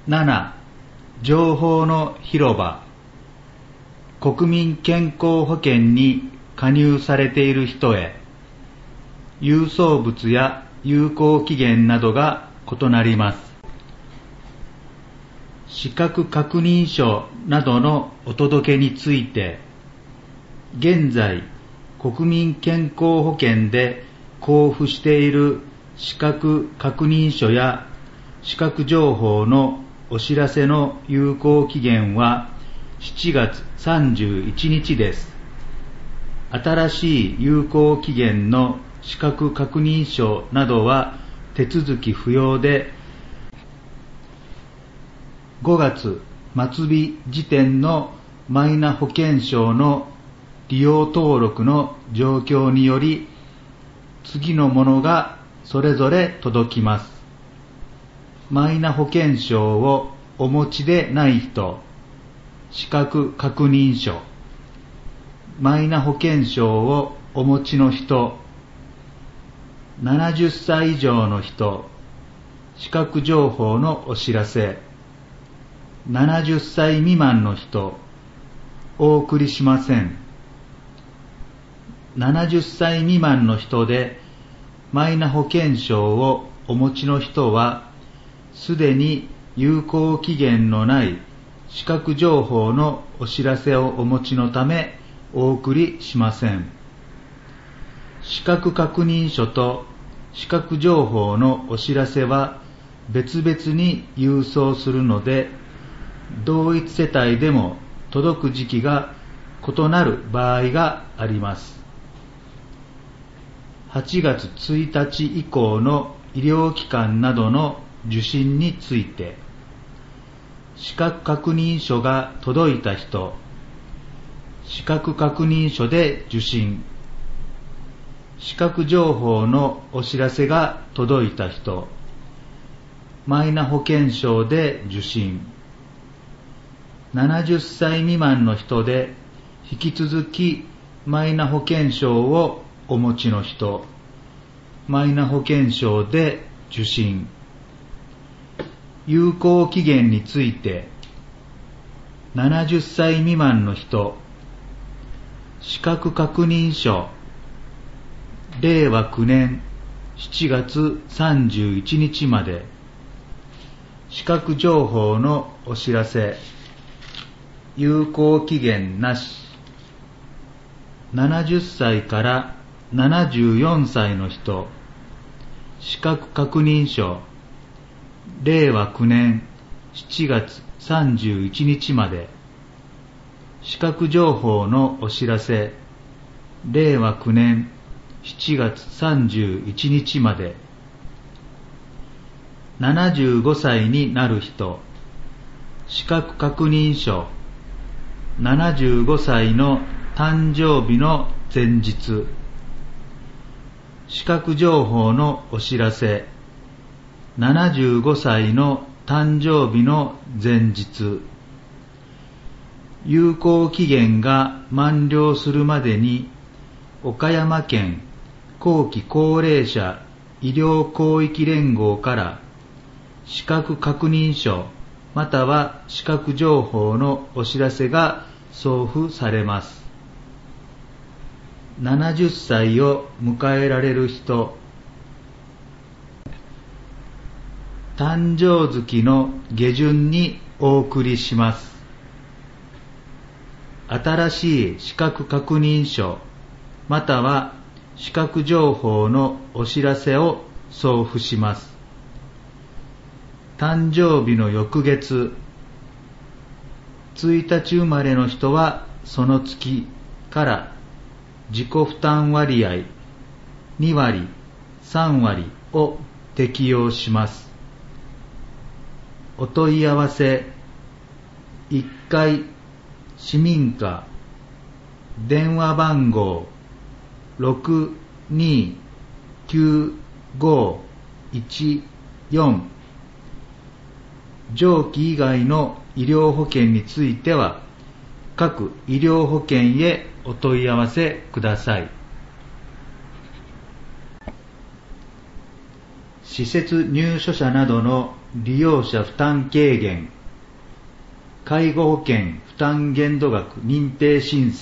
7. 情報の広場。国民健康保険に加入されている人へ、郵送物や有効期限などが異なります。資格確認書などのお届けについて、現在、国民健康保険で交付している資格確認書や資格情報のお知らせの有効期限は7月31日です。新しい有効期限の資格確認書などは手続き不要で、5月末日時点のマイナ保険証の利用登録の状況により、次のものがそれぞれ届きます。マイナ保険証をお持ちでない人、資格確認書。マイナ保険証をお持ちの人、70歳以上の人、資格情報のお知らせ、70歳未満の人、お送りしません。70歳未満の人でマイナ保険証をお持ちの人は、すでに有効期限のない資格情報のお知らせをお持ちのためお送りしません。資格確認書と資格情報のお知らせは別々に郵送するので、同一世帯でも届く時期が異なる場合があります。8月1日以降の医療機関などの受診について、資格確認書が届いた人、資格確認書で受診、資格情報のお知らせが届いた人、マイナ保険証で受診、70歳未満の人で引き続きマイナ保険証をお持ちの人、マイナ保険証で受診。有効期限について、70歳未満の人、資格確認書、令和9年7月31日まで、資格情報のお知らせ、有効期限なし。70歳から74歳の人、資格確認書、令和9年7月31日まで、資格情報のお知らせ、令和9年7月31日まで。75歳になる人、資格確認書、75歳の誕生日の前日、資格情報のお知らせ、75歳の誕生日の前日、有効期限が満了するまでに岡山県後期高齢者医療広域連合から資格確認書または資格情報のお知らせが送付されます。70歳を迎えられる人、誕生月の下旬にお送りします。新しい資格確認書または資格情報のお知らせを送付します。誕生日の翌月、1日生まれの人はその月から自己負担割合2割、3割を適用します。お問い合わせ1階市民課電話番号 629514 上記以外の医療保険については各医療保険へお問い合わせください。施設入所者などの利用者負担軽減、介護保険負担限度額認定申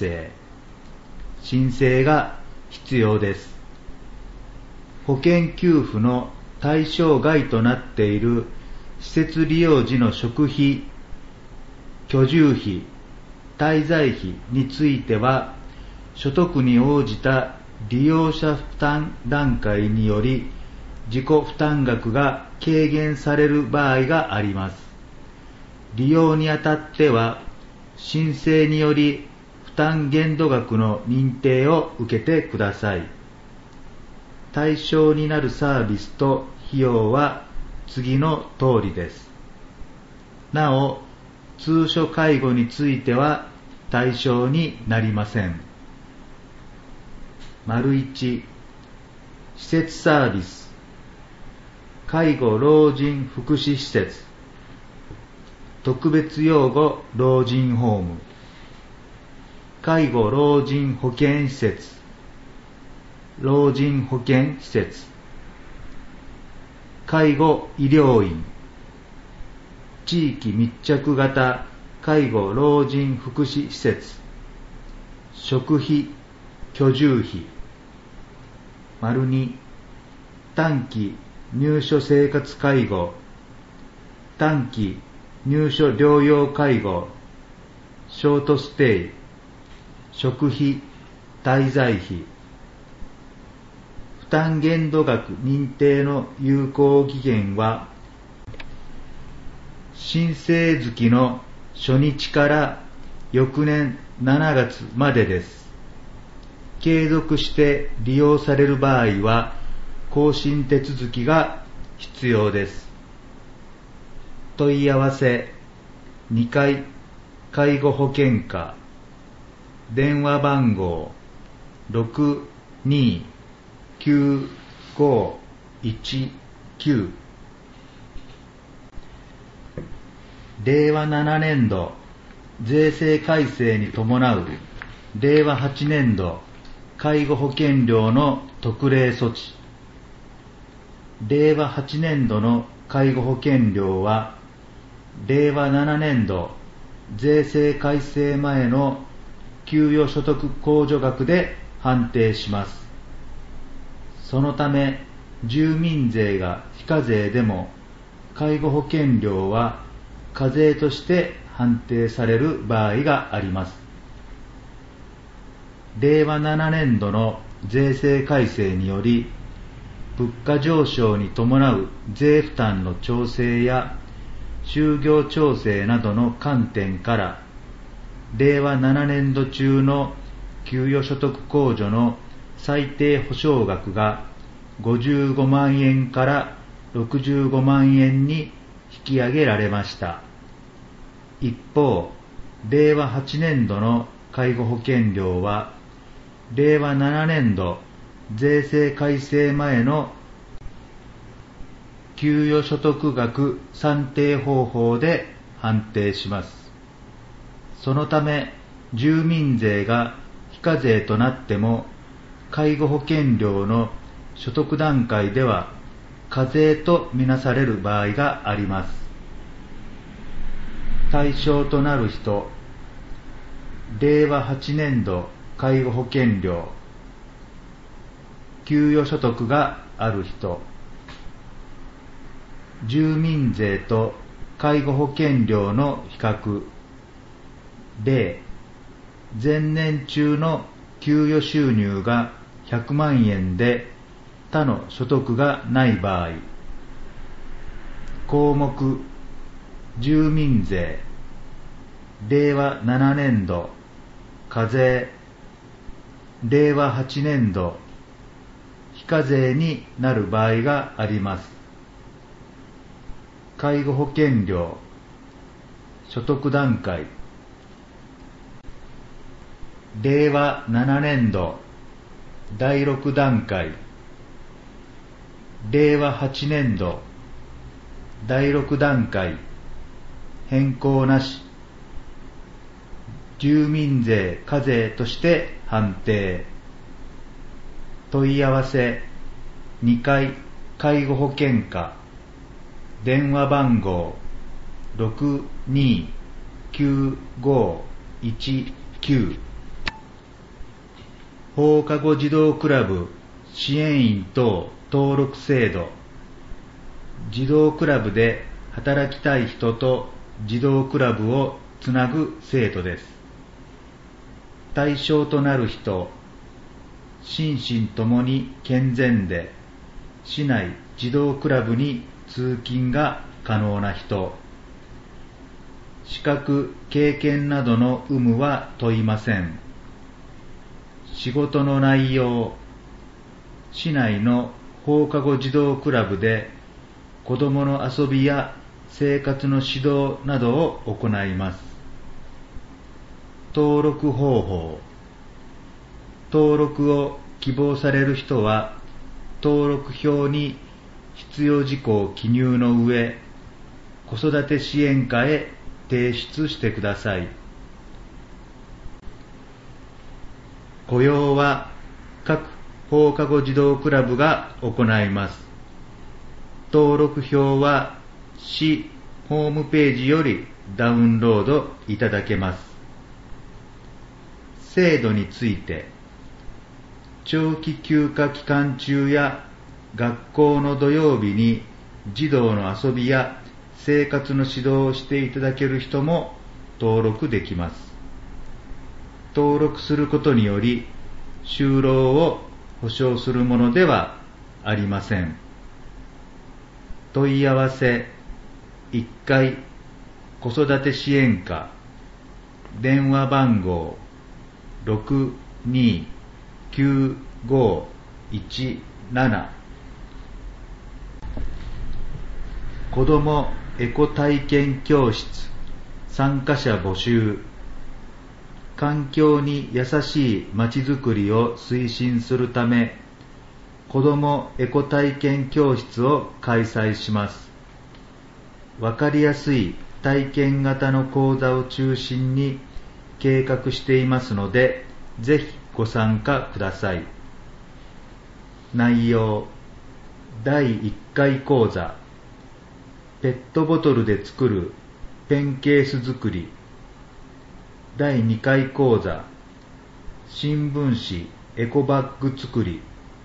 請が必要です。保険給付の対象外となっている施設利用時の食費、居住費、滞在費については、所得に応じた利用者負担段階により自己負担額が軽減される場合があります。利用にあたっては、申請により負担限度額の認定を受けてください。対象になるサービスと費用は次の通りです。なお、通所介護については対象になりません。1、施設サービス、介護老人福祉施設、特別養護老人ホーム、介護老人保健施設、老人保健施設、介護医療院、地域密着型介護老人福祉施設、食費、居住費。2、短期入所生活介護、短期入所療養介護、ショートステイ、食費、滞在費。負担限度額認定の有効期限は、申請月の初日から翌年7月までです。継続して利用される場合は、更新手続きが必要です。問い合わせ、2階介護保険課、電話番号 629519。令和7年度税制改正に伴う令和8年度介護保険料の特例措置。令和8年度の介護保険料は、令和7年度税制改正前の給与所得控除額で判定します。そのため、住民税が非課税でも、介護保険料は課税として判定される場合があります。令和7年度の税制改正により、物価上昇に伴う税負担の調整や就業調整などの観点から、令和7年度中の給与所得控除の最低保障額が55万円から65万円に引き上げられました。一方、令和8年度の介護保険料は、令和7年度税制改正前の給与所得額算定方法で判定します。そのため、住民税が非課税となっても、介護保険料の所得段階では課税とみなされる場合があります。対象となる人、令和8年度介護保険料、給与所得がある人、住民税と介護保険料の比較。例、前年中の給与収入が100万円で他の所得がない場合。項目、住民税、令和7年度、課税、令和8年度、非課税になる場合があります。介護保険料、所得段階。令和7年度、第6段階。令和8年度、第6段階。変更なし。住民税課税として判定。問い合わせ、2階介護保険課、 電話番号 629519 放課後児童クラブ支援員等登録制度。児童クラブで働きたい人と児童クラブをつなぐ制度です。対象となる人、心身ともに健全で市内児童クラブに通勤が可能な人、資格・経験などの有無は問いません。仕事の内容、市内の放課後児童クラブで子どもの遊びや生活の指導などを行います。登録方法、登録を希望される人は登録表に必要事項を記入の上、子育て支援課へ提出してください。雇用は各放課後児童クラブが行います。登録表は市ホームページよりダウンロードいただけます。制度について、長期休暇期間中や学校の土曜日に児童の遊びや生活の指導をしていただける人も登録できます。登録することにより就労を保障するものではありません。問い合わせ1階子育て支援課、電話番号 629517 子どもエコ体験教室参加者募集。環境に優しいまちづくりを推進するため、子どもエコ体験教室を開催します。わかりやすい体験型の講座を中心に計画していますので、ぜひご参加ください。内容、第1回講座、ペットボトルで作るペンケース作り。第2回講座、新聞紙エコバッグ作り。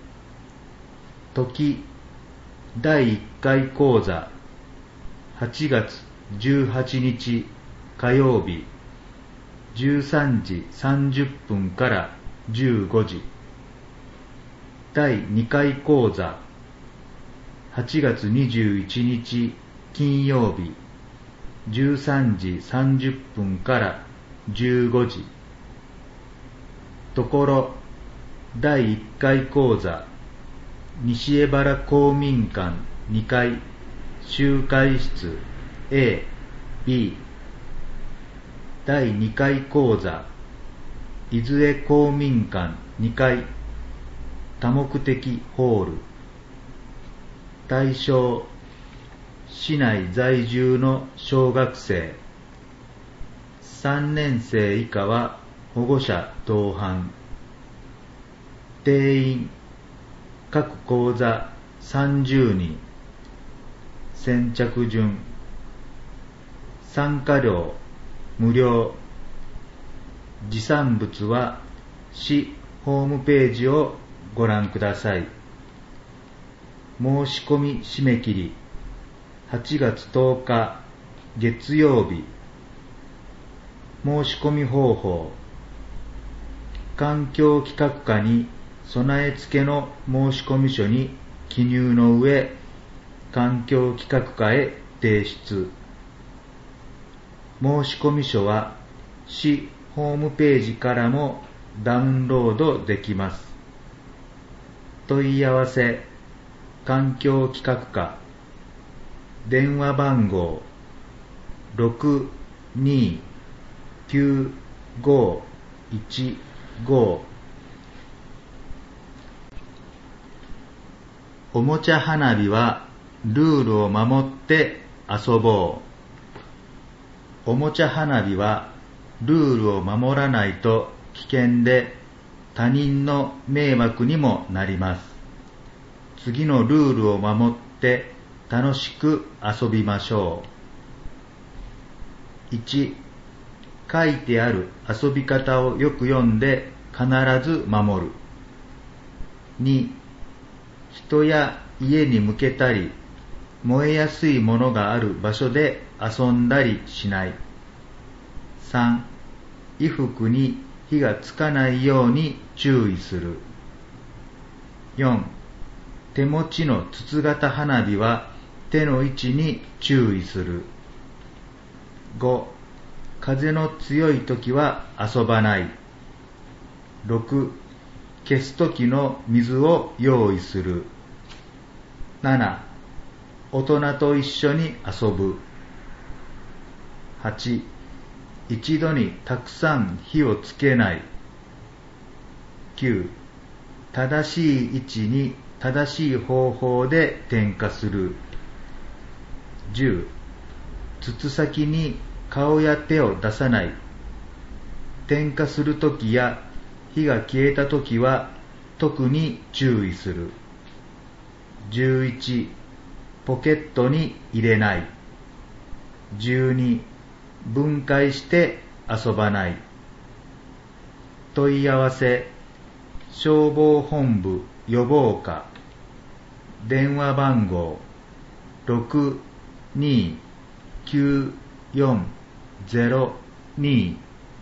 時、第1回講座、8月18日火曜日、13時30分から15時。第2回講座、8月21日金曜日、13時30分から15時。ところ、第1回講座、西江原公民館2階集会室 A、B。第2回講座、伊豆江公民館2階多目的ホール。対象、市内在住の小学生。3年生以下は保護者同伴。定員、各講座30人。先着順。参加料無料。持参物は市ホームページをご覧ください。申し込み締め切り8月10日月曜日。申し込み方法、環境企画課に備え付けの申込書に記入の上、環境企画課へ提出。申込書は市ホームページからもダウンロードできます。問い合わせ、環境企画課、電話番号629515。おもちゃ花火はルールを守って遊ぼう。おもちゃ花火はルールを守らないと危険で他人の迷惑にもなります。次のルールを守って楽しく遊びましょう。1、書いてある遊び方をよく読んで必ず守る。2、人や家に向けたり、燃えやすいものがある場所で遊んだりしない。3、衣服に火がつかないように注意する。4、手持ちの筒型花火は手の位置に注意する。5、風の強い時は遊ばない。6、消す時の水を用意する。7、大人と一緒に遊ぶ。8、一度にたくさん火をつけない。9、正しい位置に正しい方法で点火する。10、筒先に顔や手を出さない。点火するときや火が消えたときは特に注意する。11、ポケットに入れない。12、分解して遊ばない。問い合わせ、消防本部予防課、電話番号 62940-2。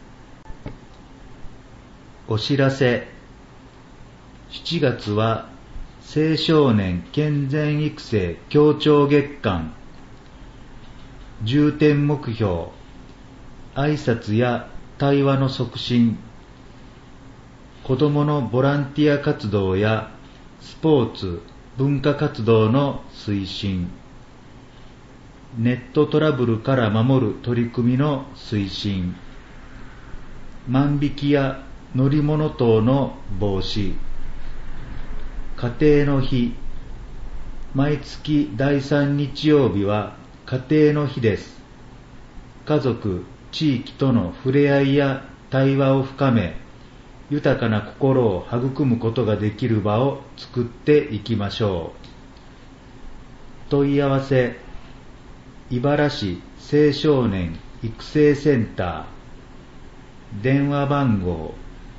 お知らせ。7月は青少年健全育成協調月間。重点目標、挨拶や対話の促進、子どものボランティア活動やスポーツ・文化活動の推進、ネットトラブルから守る取り組みの推進、万引きや乗り物等の防止、家庭の日、毎月第3日曜日は家庭の日です。家族、地域との触れ合いや対話を深め、豊かな心を育むことができる場を作っていきましょう。問い合わせ、茨城青少年育成センター、電話番号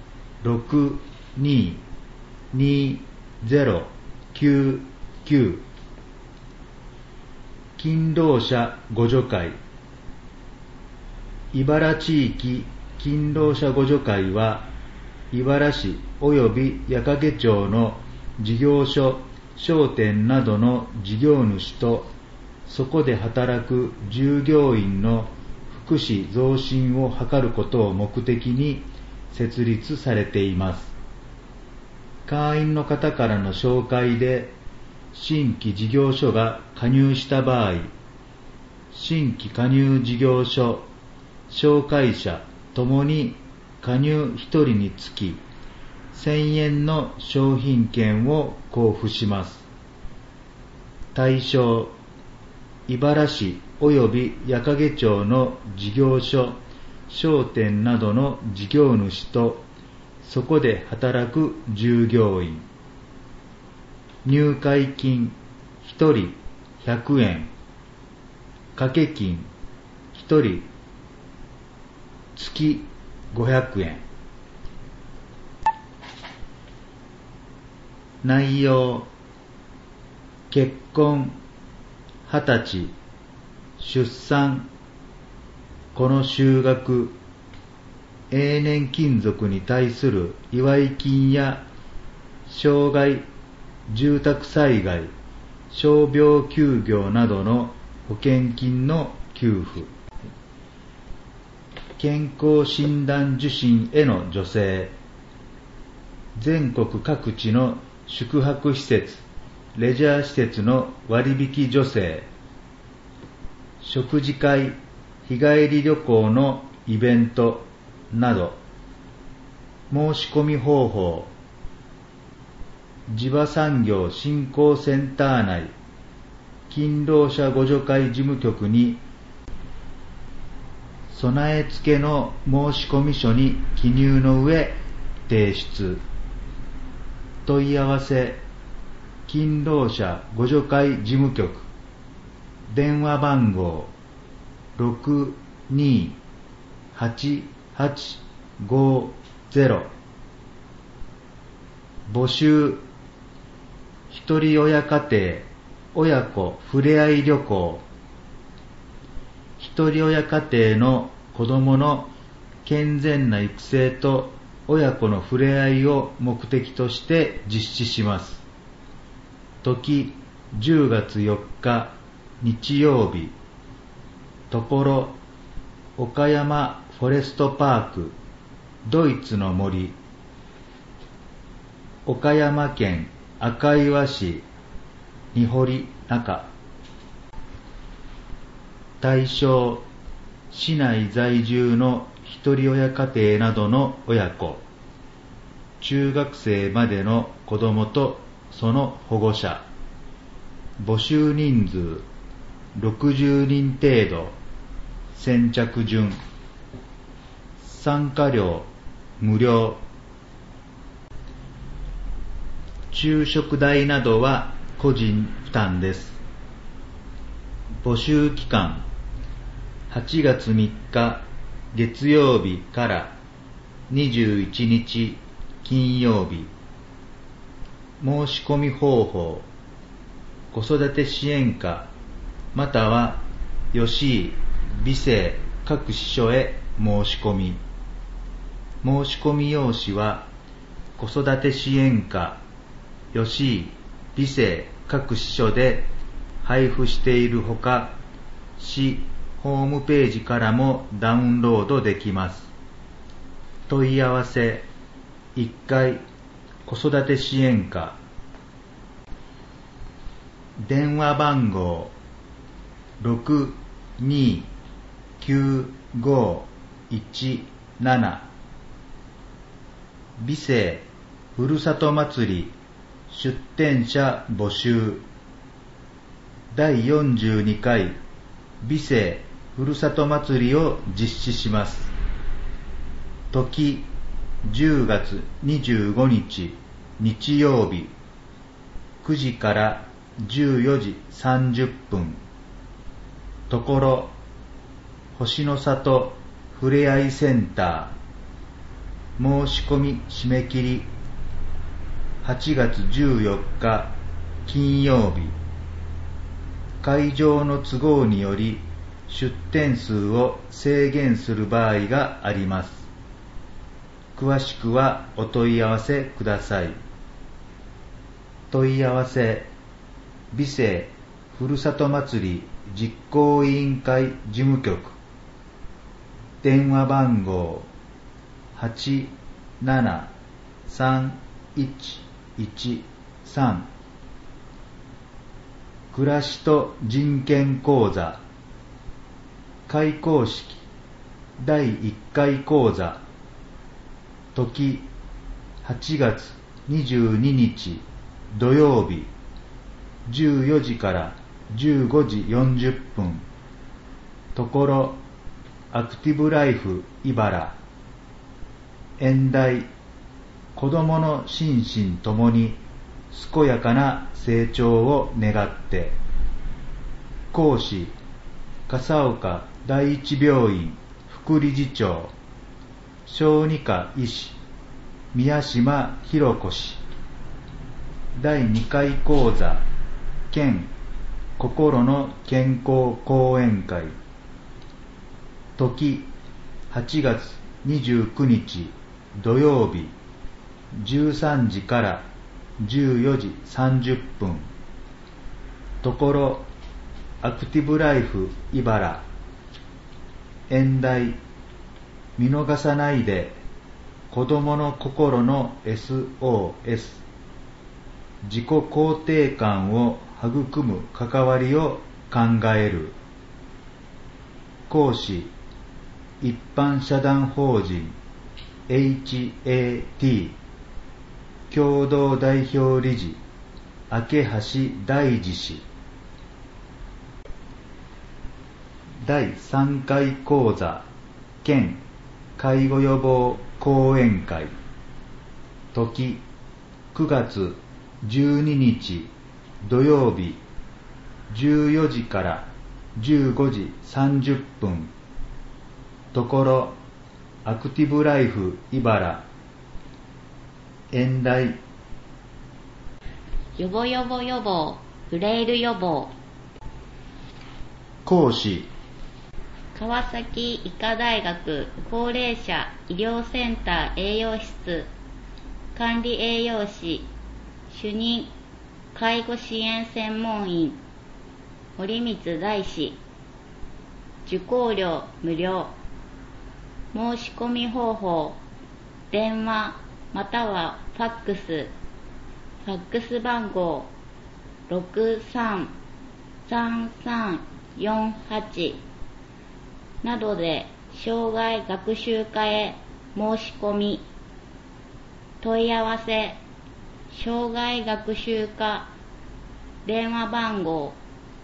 622-099。勤労者互助会。茨地域勤労者互助会は、茨城及び矢掛町の事業所、商店などの事業主と、そこで働く従業員の福祉増進を図ることを目的に設立されています。会員の方からの紹介で、新規事業所が加入した場合、新規加入事業所、紹介者ともに加入1人につき1000円の商品券を交付します。対象、茨城及び矢掛町の事業所、商店などの事業主と、そこで働く従業員。入会金1人100円、掛け金1人月500円。内容、結婚、20歳、出産、この就学、永年勤続に対する祝い金や、障害、住宅災害、傷病休業などの保険金の給付、健康診断受診への助成、全国各地の宿泊施設、レジャー施設の割引助成、食事会、日帰り旅行のイベントなど。申し込み方法、地場産業振興センター内勤労者互助会事務局に備え付けの申込書に記入の上提出。問い合わせ、勤労者互助会事務局電話番号 628850 募集ひとり親家庭親子ふれあい旅行。ひとり親家庭の子どもの健全な育成と親子のふれあいを目的として実施します。時10月4日日曜日。ところ岡山フォレストパークドイツの森。岡山県赤岩市二堀中。対象市内在住のひとり親家庭などの親子、中学生までの子どもとその保護者。募集人数60人程度。先着順。参加料無料。昼食代などは個人負担です。募集期間8月3日月曜日から21日金曜日。申し込み方法、子育て支援課または吉井美生各支所へ申し込み。申し込み用紙は子育て支援課吉井美生各支所で配布しているほか、市ホームページからもダウンロードできます。問い合わせ1階子育て支援課。電話番号629517。美生ふるさと祭り出店者募集。第42回美生ふるさと祭りを実施します。時10月25日日曜日。9時から14時30分。ところ星の里ふれあいセンター。申し込み締め切り8月14日金曜日。会場の都合により出店数を制限する場合があります。詳しくはお問い合わせください。問い合わせ美生ふるさと祭り実行委員会事務局。電話番号873113。暮らしと人権講座開講式第1回講座。時8月22日土曜日。14時から15時40分。ところアクティブライフ茨。演題子どもの心身ともに健やかな成長を願って。講師笠岡第一病院副理事長小児科医師宮島博子氏。第2回講座県心の健康講演会。時8月29日土曜日。13時から14時30分。ところアクティブライフ茨。演題見逃さないで子どもの心の SOS 自己肯定感を育む関わりを考える。講師一般社団法人 HAT 共同代表理事明橋大二氏。第3回講座県介護予防講演会。時9月12日土曜日。14時から 15時30分。ところアクティブライフ茨演題予防予防予防フレイル予防。 講師川崎医科大学高齢者医療センター栄養室管理栄養士主任介護支援専門員堀光大師。受講料無料。申し込み方法電話またはファックス。ファックス番号633348などで障害学習課へ申し込み。問い合わせ障害学習課電話番号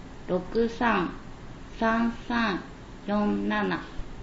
633347。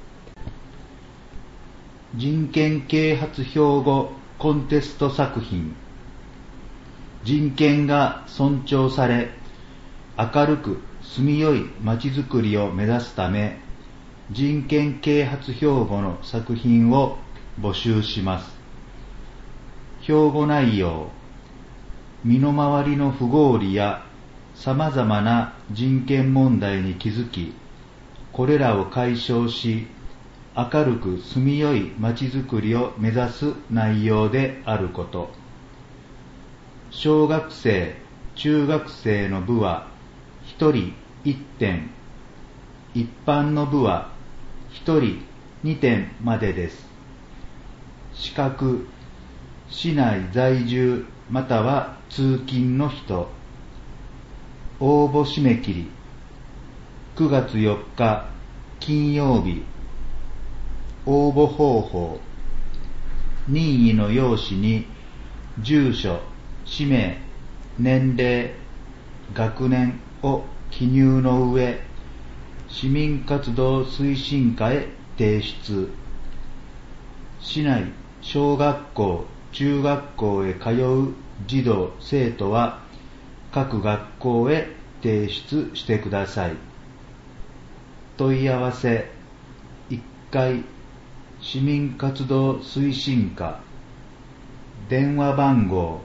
人権啓発標語コンテスト作品。人権が尊重され明るく住みよいまちづくりを目指すため、人権啓発標語の作品を募集します。標語内容、身の回りの不合理やさまざまな人権問題に気づき、これらを解消し、明るく住みよいまちづくりを目指す内容であること。小学生、中学生の部は1人1点、一般の部は1人2点までです。資格、市内在住または通勤の人。応募締め切り9月4日金曜日。応募方法、任意の用紙に住所、氏名、年齢、学年を記入の上、市民活動推進課へ提出。市内小学校、中学校へ通う児童・生徒は各学校へ提出してください。問い合わせ1階市民活動推進課電話番号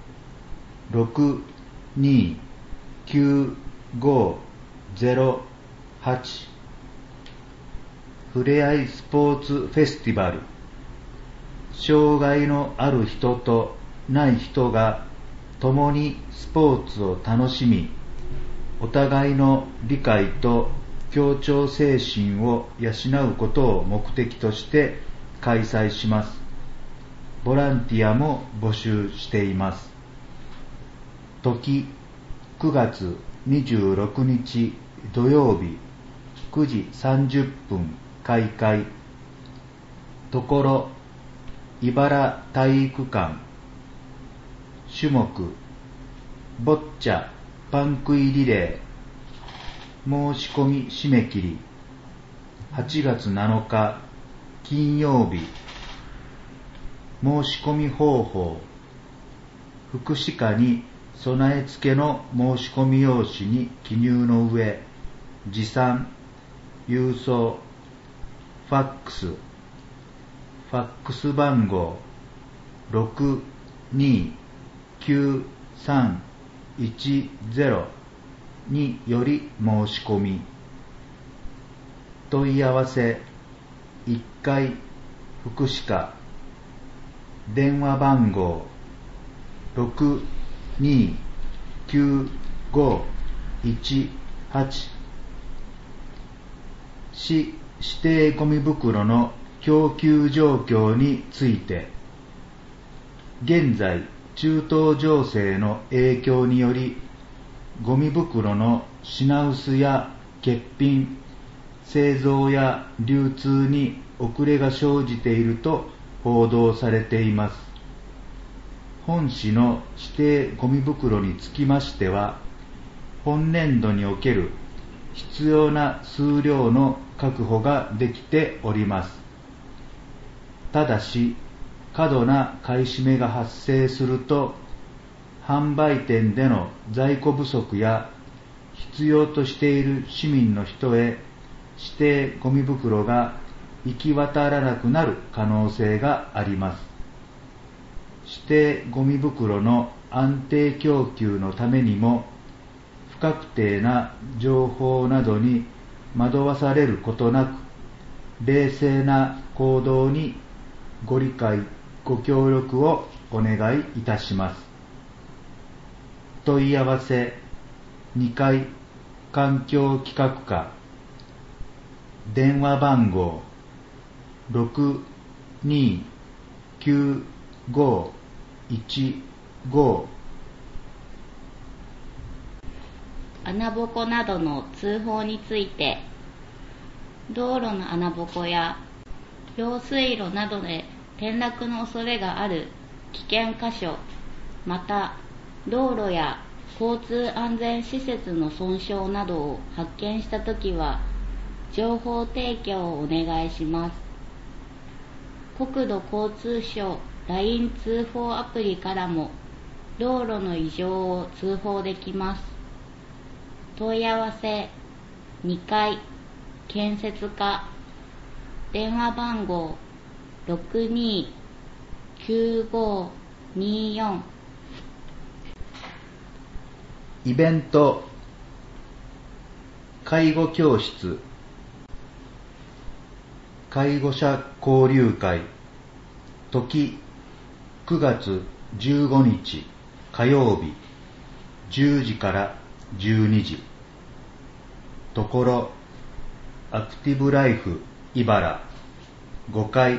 629508。ふれあいスポーツフェスティバル。障害のある人とない人が共にスポーツを楽しみ、お互いの理解と協調精神を養うことを目的として開催します。ボランティアも募集しています。時9月26日土曜日9時30分開会。ところ茨体育館。種目ボッチャパン食いリレー。申し込み締め切り8月7日金曜日。申し込み方法、福祉課に備え付けの申し込み用紙に記入の上、持参、郵送、ファックス。ファックス番号629310により申し込み。問い合わせ1階福祉課電話番号629518。市指定ゴミ袋の供給状況について、現在中東情勢の影響によりゴミ袋の品薄や欠品、製造や流通に遅れが生じていると報道されています。本市の指定ゴミ袋につきましては、本年度における必要な数量の確保ができております。ただし、過度な買い占めが発生すると、販売店での在庫不足や必要としている市民の人へ指定ゴミ袋が行き渡らなくなる可能性があります。指定ゴミ袋の安定供給のためにも、不確定な情報などに惑わされることなく、冷静な行動にご理解、ご協力をお願いいたします。問い合わせ2階環境企画課、電話番号 629515。 穴ぼこなどの通報について、道路の穴ぼこや用水路などで転落の恐れがある危険箇所、また道路や交通安全施設の損傷などを発見したときは、情報提供をお願いします。国土交通省 LINE 通報アプリからも道路の異常を通報できます。問い合わせ2階建設課、電話番号 629524。 イベント介護教室、介護者交流会、時9月15日火曜日10時から12時、ところアクティブライフ茨5階、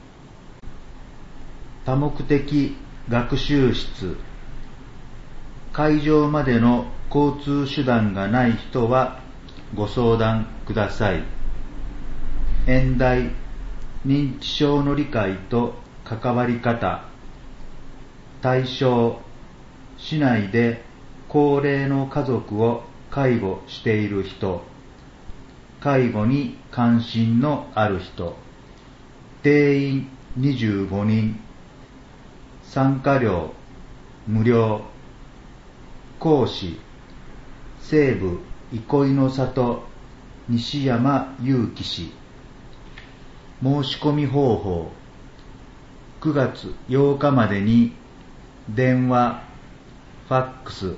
多目的学習室。会場までの交通手段がない人はご相談ください。演題、認知症の理解と関わり方。対象、市内で高齢の家族を介護している人、介護に関心のある人。定員25人。参加料無料。講師、西部憩いの里西山祐樹氏。申し込み方法、9月8日までに電話、ファックス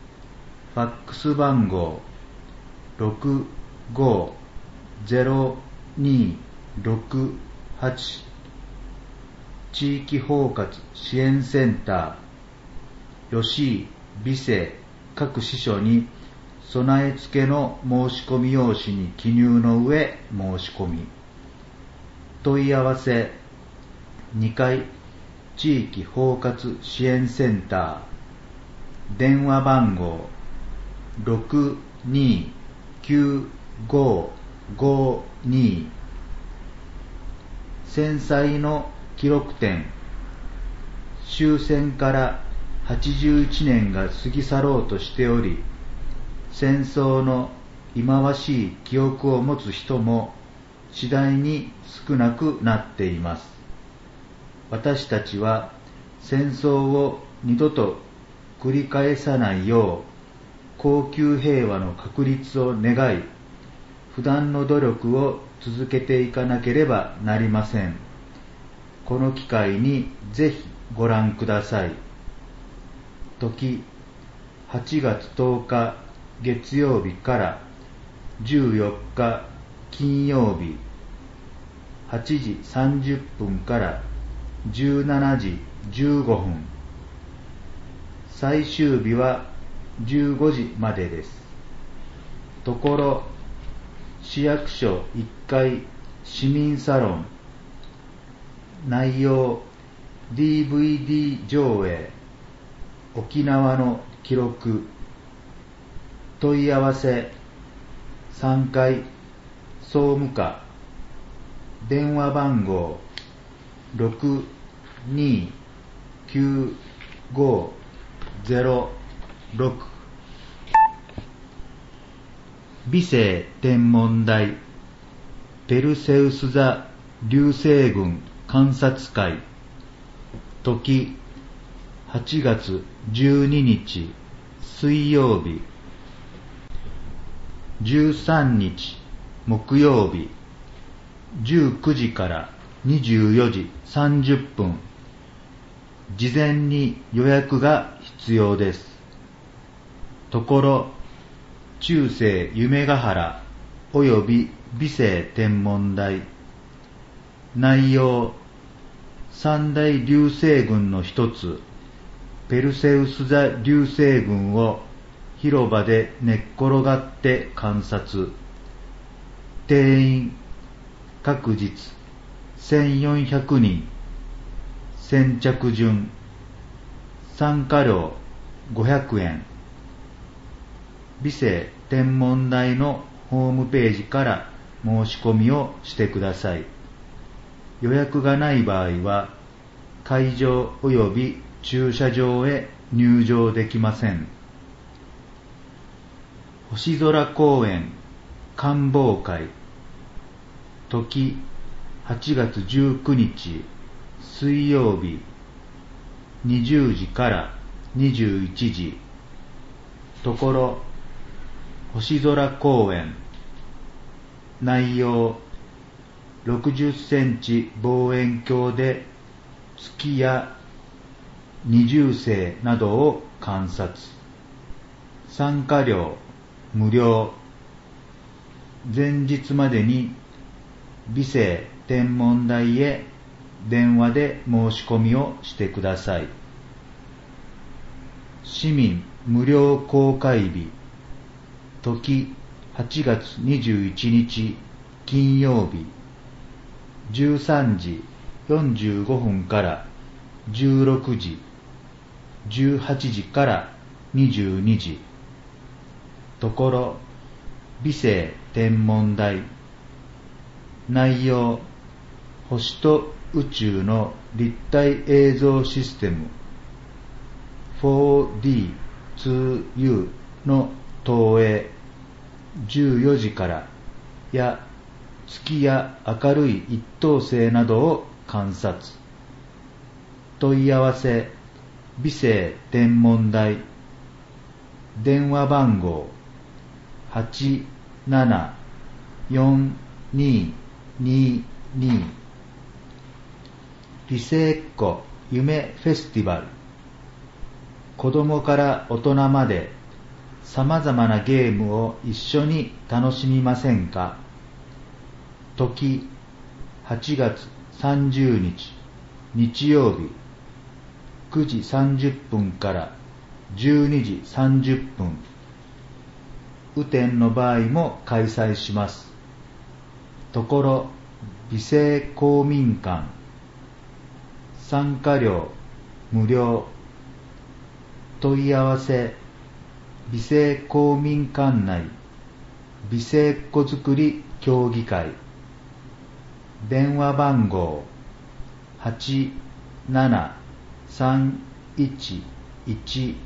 番号 650268、 地域包括支援センター、吉井美生各支所に備え付けの申し込み用紙に記入の上申し込み。問い合わせ2階地域包括支援センター、電話番号 629552。 戦災の記録展、終戦から81年が過ぎ去ろうとしており、戦争の忌まわしい記憶を持つ人も次第に少なくなっています。私たちは戦争を二度と繰り返さないよう、恒久平和の確立を願い、不断の努力を続けていかなければなりません。この機会にぜひご覧ください。時8月10日月曜日から14日金曜日8時30分から17時15分、最終日は15時までです。ところ市役所1階市民サロン、内容 DVD 上映、沖縄の記録。問い合わせ3階総務課、電話番号 629506。 美生天文台ペルセウス座流星群観察会、時8月12日水曜日 13日木曜日19時から24時30分、事前に予約が必要です。ところ、中世夢ヶ原および美星天文台。内容、三大流星群の一つ、ペルセウス座流星群を広場で寝っ転がって観察。定員、各日1400人。先着順。参加料500円。美星天文台のホームページから申し込みをしてください。予約がない場合は、会場及び駐車場へ入場できません。星空公園観望会。時、8月19日水曜日20時から21時。ところ、星空公園。内容、60センチ望遠鏡で月や二重星などを観察。参加料無料。前日までに美星天文台へ電話で申し込みをしてください。市民無料公開日。時、8月21日金曜日13時45分から16時、18時から22時。ところ、美星天文台。内容、星と宇宙の立体映像システム 4D2U の投影。14時からや月や明るい一等星などを観察。問い合わせ、美星天文台。電話番号 874222。美星っ子夢フェスティバル。子供から大人まで様々なゲームを一緒に楽しみませんか。時、8月30日日曜日9時30分から12時30分。雨天の場合も開催します。ところ、美星公民館。参加料無料。問い合わせ、美星公民館内美星っ子作り協議会。電話番号 873115。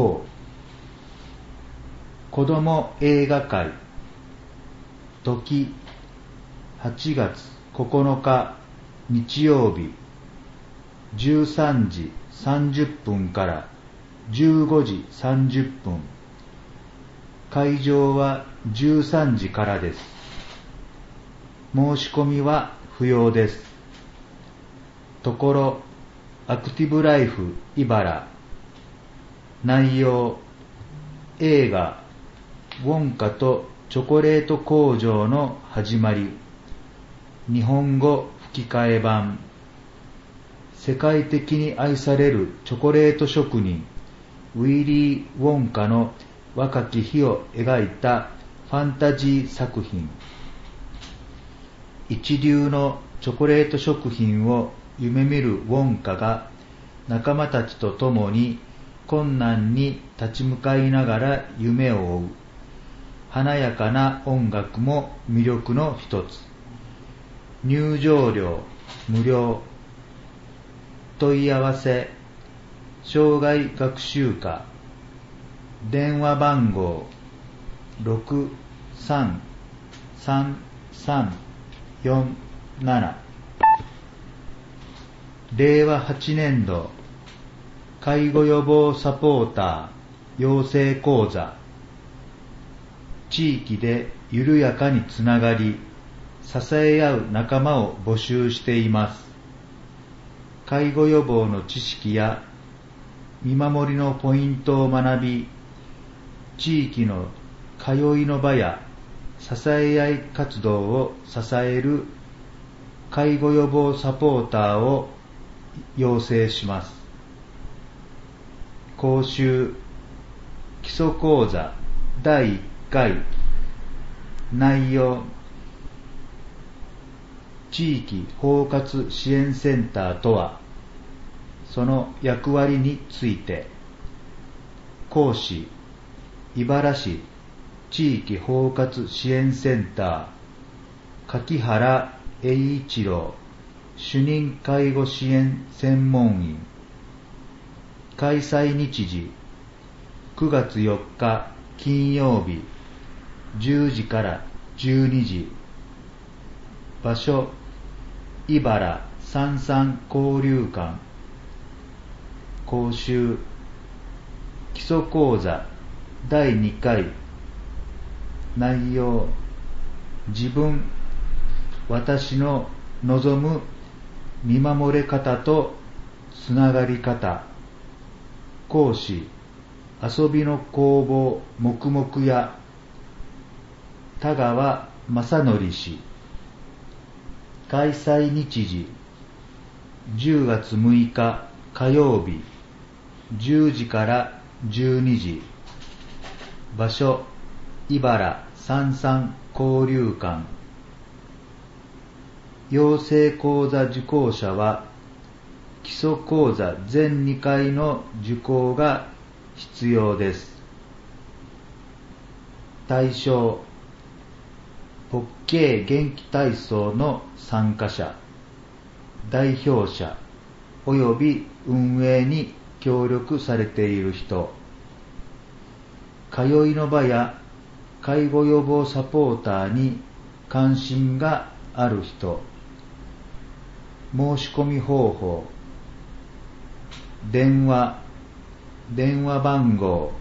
子ども映画会。時、8月9日日曜日13時30分から15時30分。会場は13時からです。申し込みは不要です。ところ、アクティブライフ茨。内容、映画ウォンカとチョコレート工場の始まり。日本語吹き替え版。世界的に愛されるチョコレート職人ウィリー・ウォンカの若き日を描いたファンタジー作品。一流のチョコレート食品を夢見るウォンカが仲間たちと共に困難に立ち向かいながら夢を追う。華やかな音楽も魅力の一つ。入場料無料。問い合わせ、生涯学習科。電話番号 633347。令和8年度介護予防サポーター養成講座。 地域で緩やかにつながり、支え合う仲間を募集しています。介護予防の知識や見守りのポイントを学び、地域の通いの場や支え合い活動を支える介護予防サポーターを養成します。講習基礎講座第1回。内容、地域包括支援センターとは、その役割について。講師、茨市地域包括支援センター柿原栄一郎主任介護支援専門員。開催日時9月4日金曜日10時から12時。場所、茨三々交流館。講習基礎講座第2回。内容、自分、私の望む見守れ方とつながり方。講師、遊びの工房黙々屋田川正則氏。開催日時10月6日火曜日10時から12時。場所、茨三々交流館。養成講座受講者は基礎講座全2回の受講が必要です。対象、ポッケー元気体操の参加者、代表者および運営に協力されている人、通いの場や介護予防サポーターに関心がある人。申し込み方法、電話番号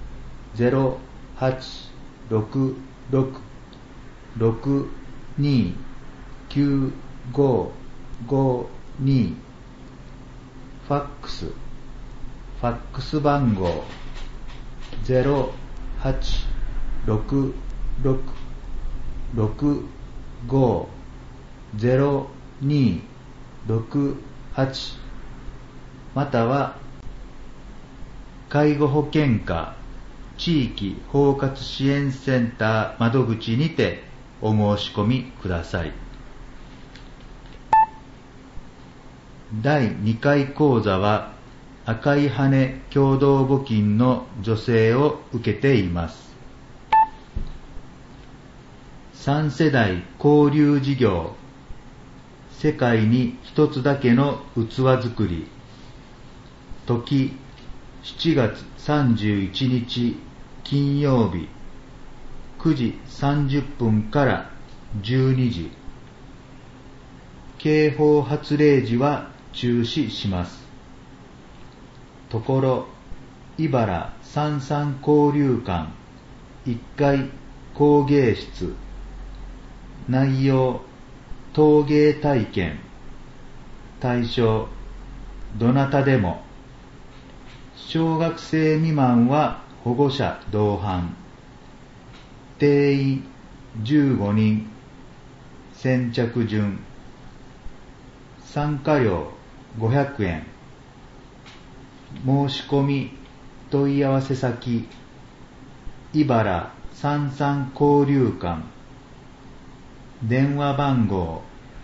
0866629552。ファックス番号 0866650268。または介護保険課地域包括支援センター窓口にてお申し込みください。第2回講座は赤い羽共同募金の助成を受けています。3世代交流事業、世界に一つだけの器作り。時、7月31日金曜日9時30分から12時。警報発令時は中止します。ところ、茨三々交流館1階工芸室。内容、陶芸体験。対象、どなたでも。小学生未満は保護者同伴。定員15人。先着順。参加料500円。申し込み問い合わせ先、茨三々交流館。電話番号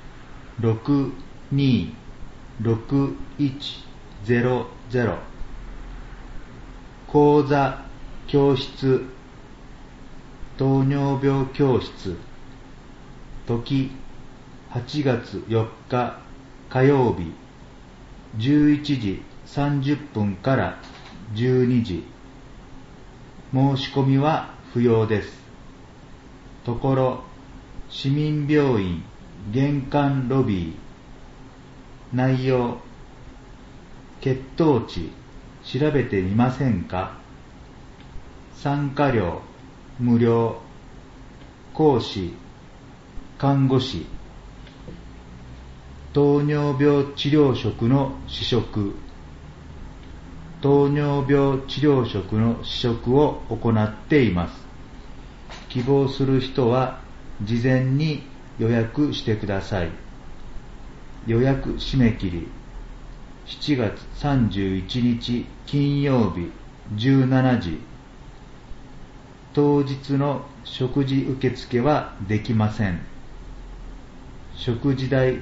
626100。講座教室、糖尿病教室。時、8月4日火曜日11時30分から12時。申し込みは不要です。ところ、市民病院玄関ロビー。内容、血糖値調べてみませんか？参加料無料。 講師、看護師、糖尿病治療職の試食、糖尿病治療職の試食を行っています。希望する人は事前に予約してください。予約締め切り7月31日金曜日17時。当日の食事受付はできません。食事代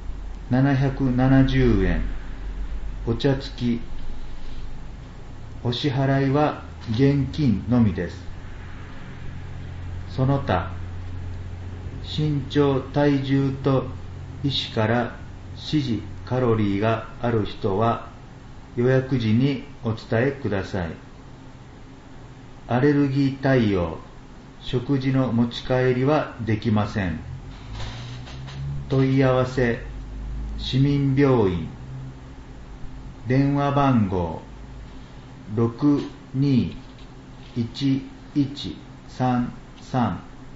770円、お茶付き。お支払いは現金のみです。その他、身長、体重と医師から指示カロリーがある人は予約時にお伝えください。アレルギー対応、食事の持ち帰りはできません。問い合わせ、市民病院、電話番号621133、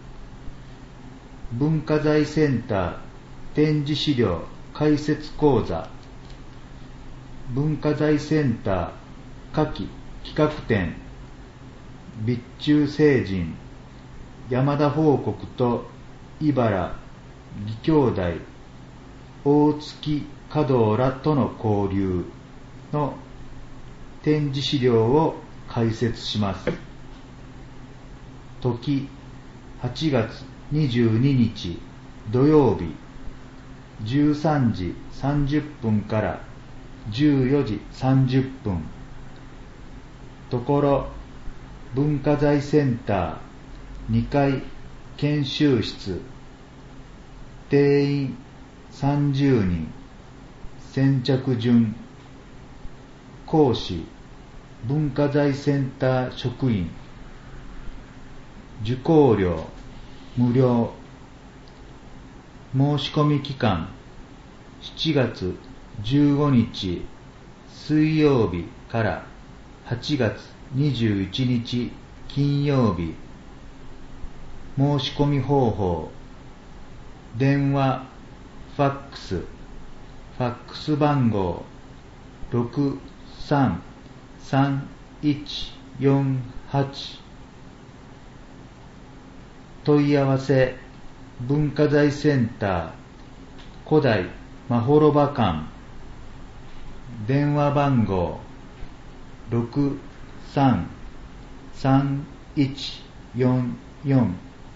文化財センター展示資料解説講座、文化財センター夏季企画展、備中聖人、山田報国と茨義兄弟、大月華道らとの交流の展示資料を解説します。時8月22日土曜日13時30分から14時30分。ところ文化財センター2階研修室、定員30人、先着順。講師、文化財センター職員。受講料無料。申し込み期間7月15日水曜日から8月21日金曜日。申し込み方法、電話、ファックス、ファックス番号633-1148。問い合わせ、文化財センター古代まほろば館、電話番号63-3144。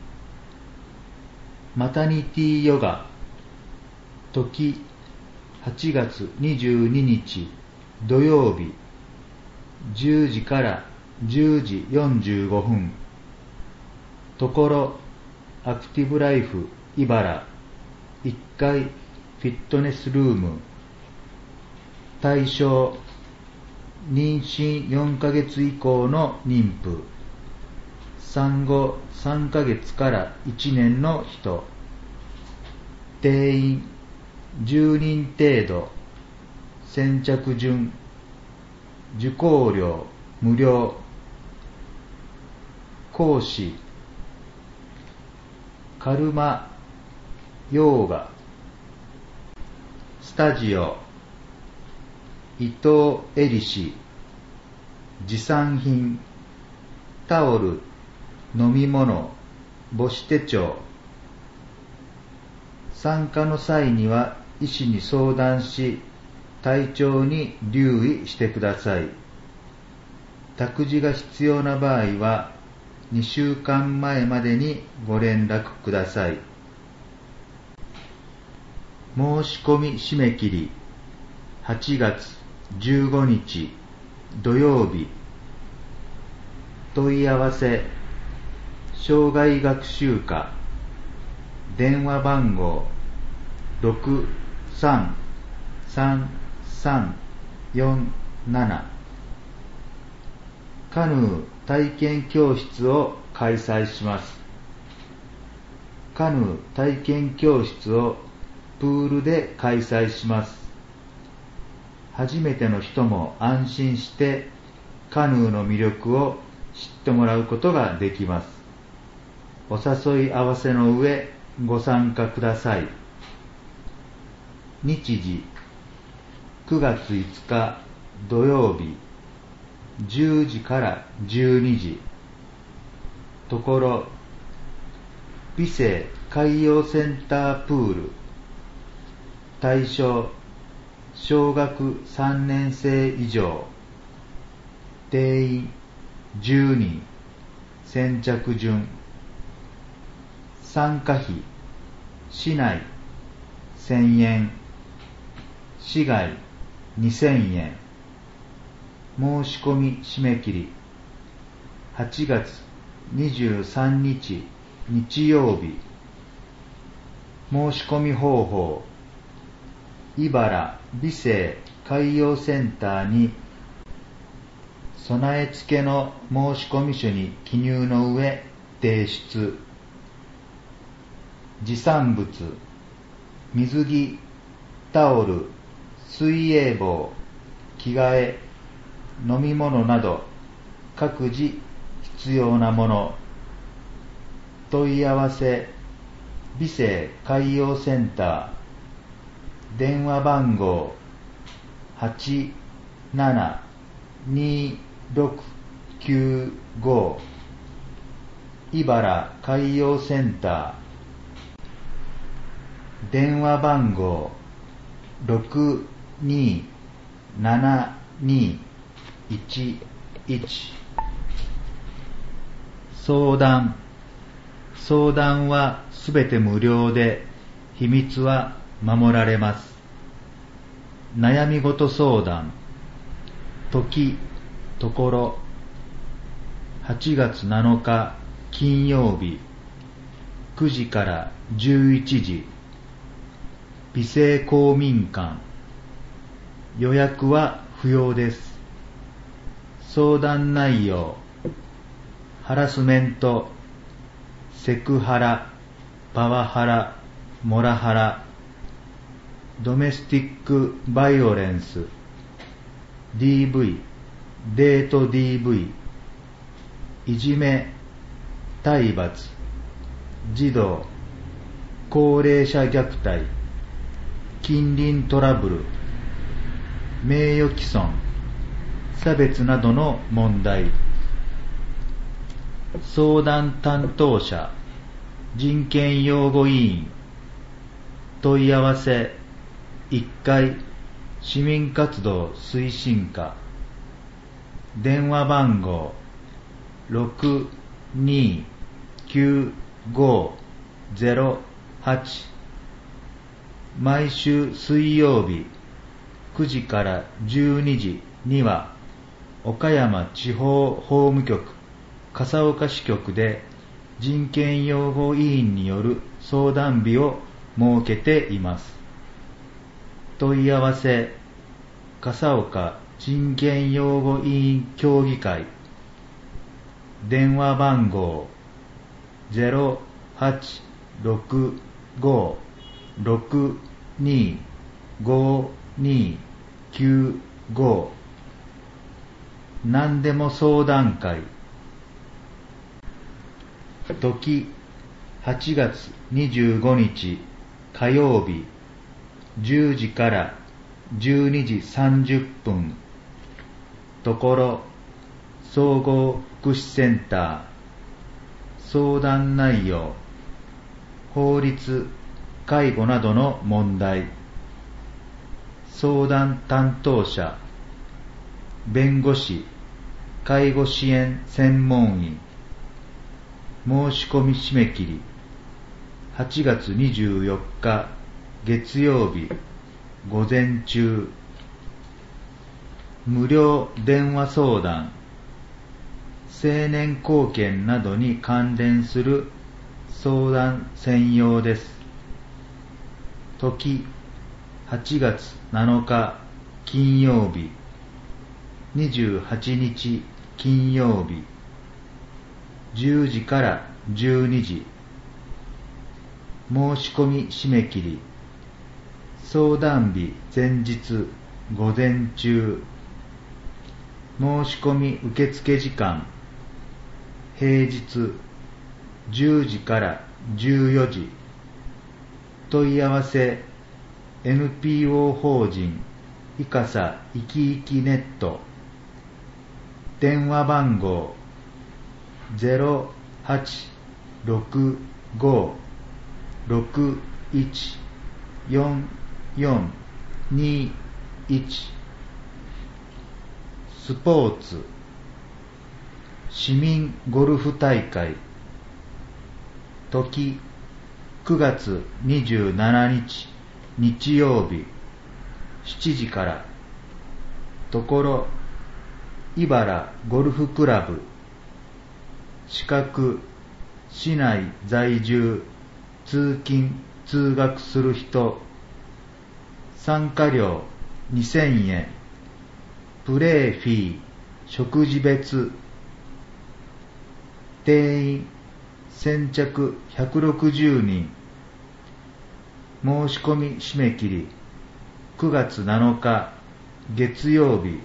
マタニティヨガ、時8月22日土曜日10時から10時45分。ところアクティブライフ茨1階フィットネスルーム。対象、妊娠4ヶ月以降の妊婦、産後3ヶ月から1年の人。定員10人程度、先着順。受講料無料。講師、カルマヨーガ。スタジオ、伊藤恵里氏。持参品、タオル、飲み物、母子手帳。参加の際には医師に相談し、体調に留意してください。託児が必要な場合は2週間前までにご連絡ください。申し込み締め切り8月15日土曜日。問い合わせ、障害学習課、電話番号633347。カヌー体験教室を開催します。カヌー体験教室をプールで開催します。初めての人も安心してカヌーの魅力を知ってもらうことができます。 お誘い合わせの上ご参加ください。日時9月5日土曜日10時から12時。ところ美生海洋センタープール。対象小学3年生以上。定員10人。先着順。参加費市内1000円、市外2000円。申し込み締め切り8月23日日曜日。申し込み方法茨美生海洋センターに備え付けの申込書に記入の上提出。持参物水着、タオル、水泳帽、着替え、飲み物など各自必要なもの。問い合わせ美生海洋センター。電話番号872695。茨海洋センター。電話番号627211。相談はすべて無料で秘密は守られます。悩み事相談時ところ8月7日金曜日9時から11時。美生公民館。予約は不要です。相談内容ハラスメント、セクハラ、パワハラ、モラハラ、ドメスティックバイオレンス、DV、デート DV、いじめ、体罰、児童、高齢者虐待、近隣トラブル、名誉毀損、差別などの問題。相談担当者、人権擁護委員。問い合わせ1階市民活動推進課。電話番号629508。毎週水曜日9時から12時には岡山地方法務局笠岡支局で人権擁護委員による相談日を設けています。問い合わせ笠岡人権擁護委員協議会。電話番号0865625295。何でも相談会。時8月25日火曜日10時から12時30分。ところ総合福祉センター。相談内容法律、介護などの問題。相談担当者弁護士、介護支援専門員。申し込み締め切り8月24日月曜日午前中。無料電話相談、成年後見などに関連する相談専用です。時8月7日金曜日28日金曜日10時から12時。申し込み締め切り相談日前日午前中。申し込み受付時間平日 10時から14時。問い合わせ NPO 法人いかさいきいきネット。電話番号 0865-614421。スポーツ市民ゴルフ大会。時9月27日日曜日7時から。ところ茨ゴルフクラブ。資格市内在住通勤通学する人。参加料2000円。プレーフィー食事別。定員先着160人。申し込み締め切り9月7日月曜日。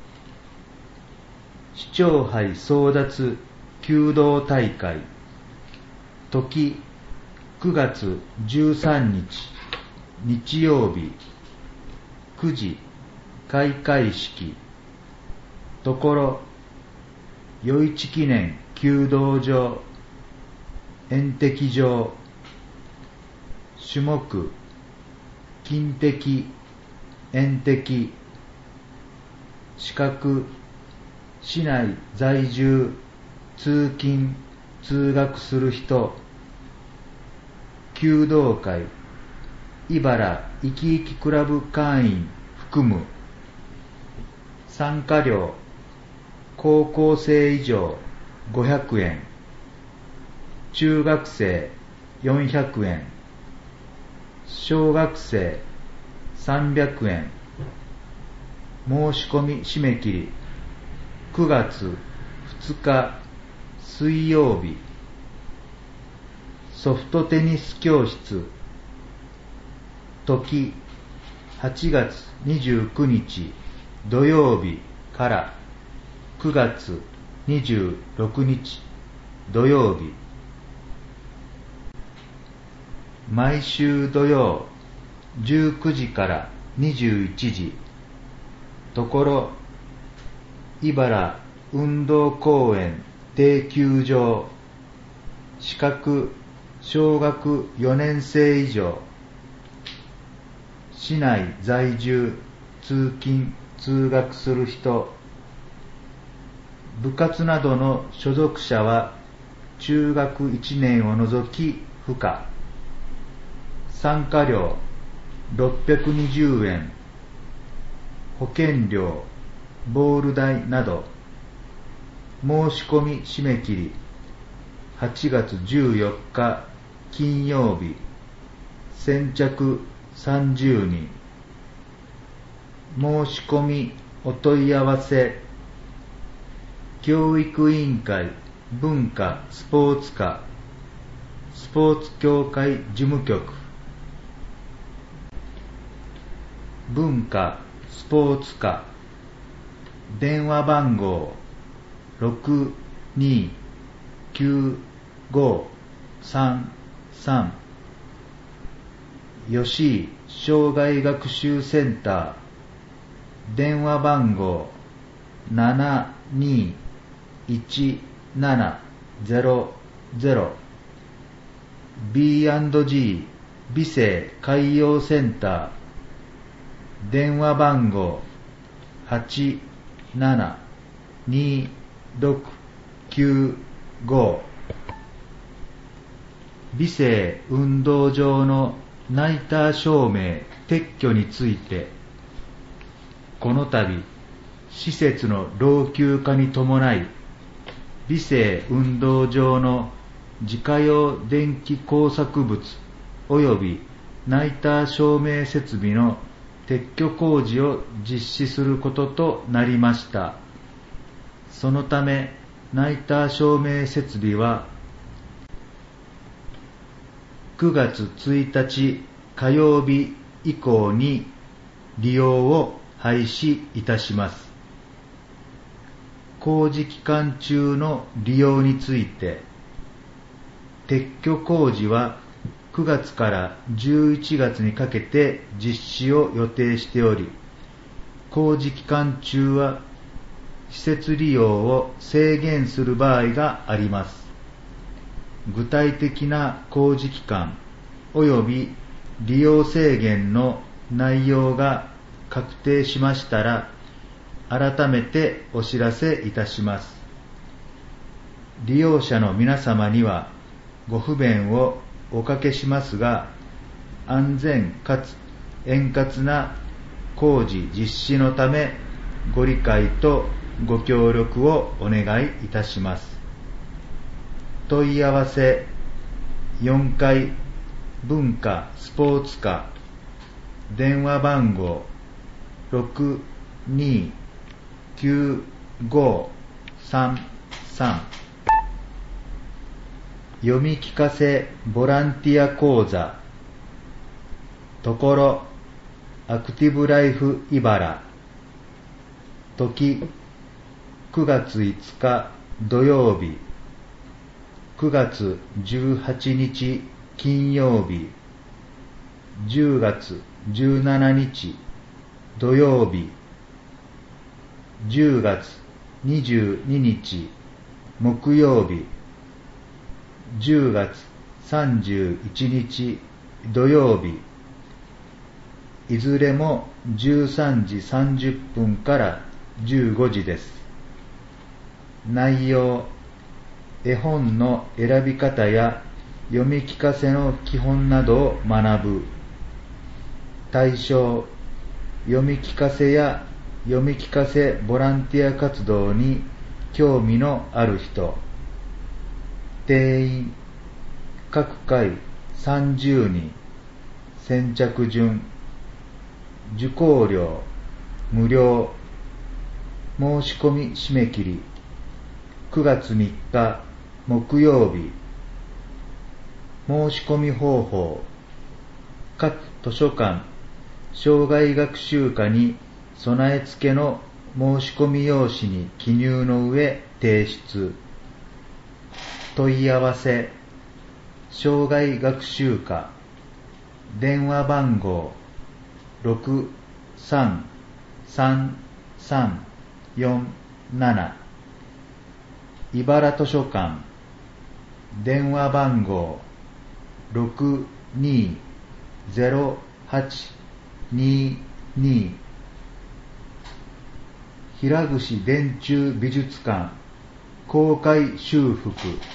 市長杯争奪弓道大会。時9月13日日曜日9時開会式。ところ余市記念弓道場遠敵場。種目近敵遠敵。資格市内在住通勤通学する人。弓道会茨いきいきクラブ会員含む。参加料高校生以上500円。中学生400円。小学生300円。申し込み締め切り9月2日水曜日。ソフトテニス教室。時8月29日土曜日から9月26日土曜日。毎週土曜19時から21時。ところ茨運動公園定休場。資格小学4年生以上。市内在住通勤通学する人。部活などの所属者は中学1年を除き不可。参加料620円。保険料ボール代など。申し込み締め切り8月14日金曜日。先着30人。申し込みお問い合わせ教育委員会文化スポーツ課スポーツ協会事務局。文化スポーツ課。電話番号 629533。吉井障害学習センター。電話番号 721700。 B&G 美生海洋センター。電話番号 872695。美生運動場のナイター照明撤去について、この度施設の老朽化に伴い美生運動場の自家用電気工作物及びナイター照明設備の撤去工事を実施することとなりました。そのためナイター照明設備は9月1日火曜日以降に利用を廃止いたします。工事期間中の利用について撤去工事は9月から11月にかけて実施を予定しており、工事期間中は施設利用を制限する場合があります。具体的な工事期間及び利用制限の内容が確定しましたら、改めてお知らせいたします。利用者の皆様にはご不便をおかけしますが、安全かつ円滑な工事実施のためご理解とご協力をお願いいたします。問い合わせ4階文化スポーツ課、電話番号 629533、読み聞かせボランティア講座ところアクティブライフ茨、時9月5日土曜日、9月18日金曜日、10月17日土曜日、10月22日木曜日、10月31日土曜日、いずれも13時30分から15時です。内容、絵本の選び方や読み聞かせの基本などを学ぶ。対象、読み聞かせや読み聞かせボランティア活動に興味のある人。定員、各回30人。先着順。受講料、無料。申し込み締め切り、9月3日木曜日。申し込み方法、各図書館、生涯学習課に備え付けの申し込み用紙に記入の上提出。問い合わせ、生涯学習課、電話番号633347、茨図書館、電話番号620822、平串電柱美術館公開修復。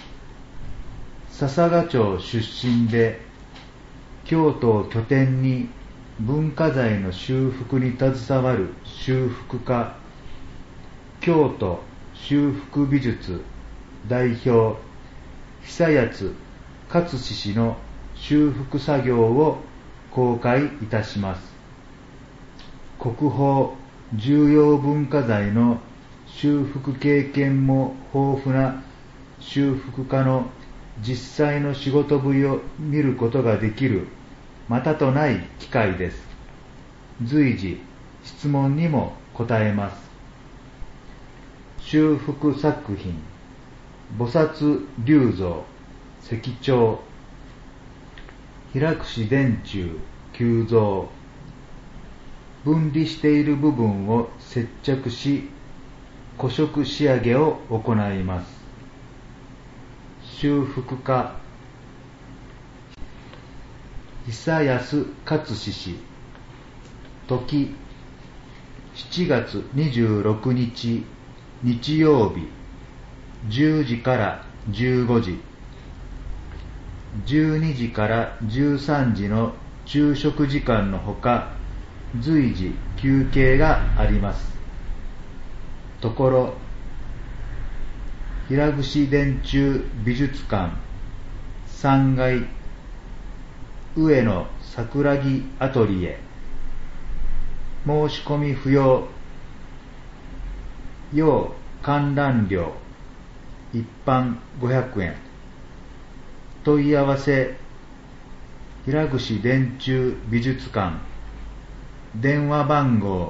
笹賀町出身で京都を拠点に文化財の修復に携わる修復家、京都修復美術代表久安勝志氏の修復作業を公開いたします。国宝重要文化財の修復経験も豊富な修復家の実際の仕事ぶりを見ることができるまたとない機会です。随時質問にも答えます。修復作品、菩薩立像、石彫、平串電柱、急増。分離している部分を接着し、古色仕上げを行います。修復家、久安勝志氏。時、7月26日日曜日、10時から15時、12時から13時の昼食時間のほか、随時休憩があります。ところ、平串電柱美術館3階上野桜木アトリエ、申し込み不要、要観覧料、一般500円。問い合わせ、平串電柱美術館、電話番号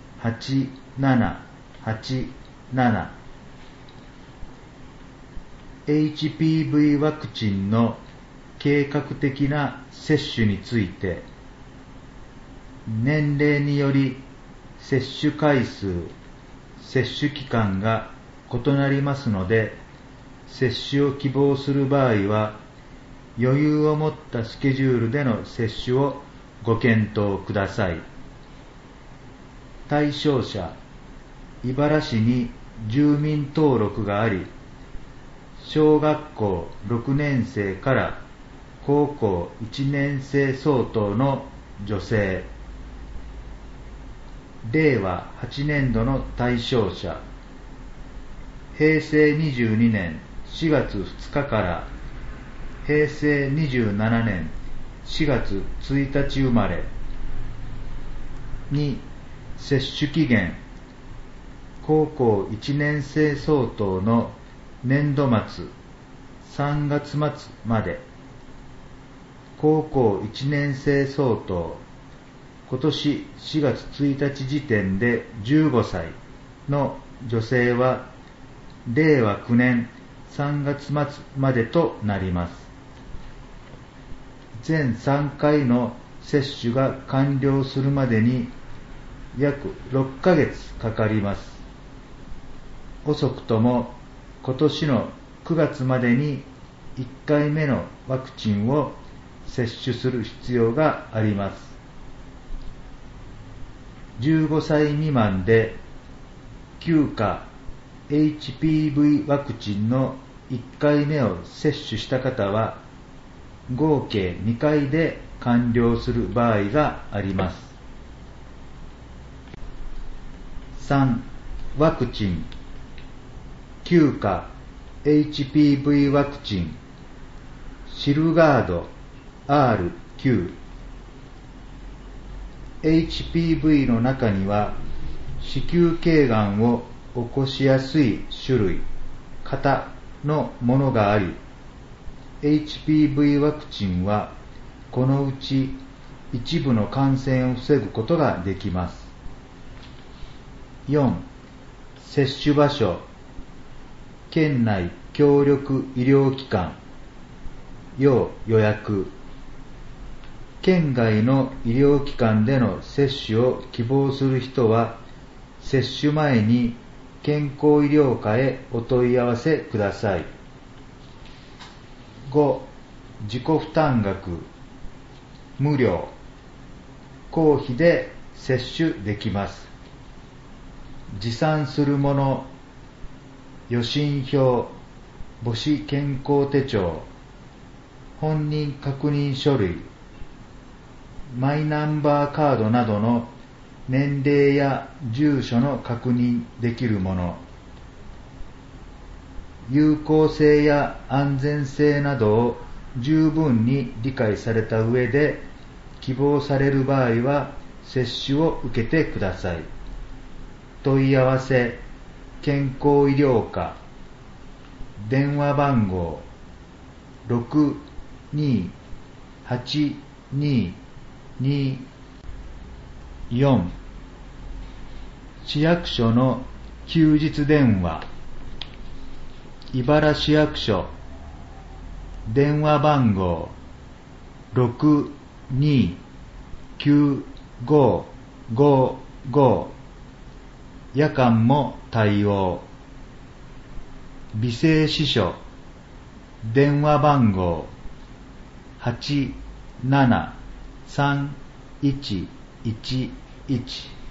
628787、 HPV ワクチンの計画的な接種について、年齢により接種回数、接種期間が異なりますので、接種を希望する場合は、余裕を持ったスケジュールでの接種をご検討ください。対象者、茨城市に住民登録があり、小学校6年生から高校1年生相当の女性、令和8年度の対象者、平成22年4月2日から平成27年4月1日生まれに接種期限、高校1年生相当の年度末3月末まで、高校1年生相当今年4月1日時点で15歳の女性は令和9年3月末までとなります。全3回の接種が完了するまでに約6ヶ月かかります。遅くとも今年の9月までに1回目のワクチンを接種する必要があります。15歳未満で9価 HPV ワクチンの1回目を接種した方は合計2回で完了する場合があります。3. ワクチン9価 HPV ワクチンシルガード R9。 HPV の中には子宮頸がんを起こしやすい種類、型のものがあり、HPV ワクチンはこのうち一部の感染を防ぐことができます。4. 接種場所県内協力医療機関要予約。県外の医療機関での接種を希望する人は接種前に健康医療課へお問い合わせください。5. 自己負担額無料公費で接種できます。持参するもの、予診票、母子健康手帳、本人確認書類、マイナンバーカードなどの年齢や住所の確認できるもの、有効性や安全性などを十分に理解された上で、希望される場合は接種を受けてください。問い合わせ、健康医療課、電話番号 628224。 市役所の休日電話、茨市役所、電話番号 629555。夜間も対応。美生支所、電話番号 873111。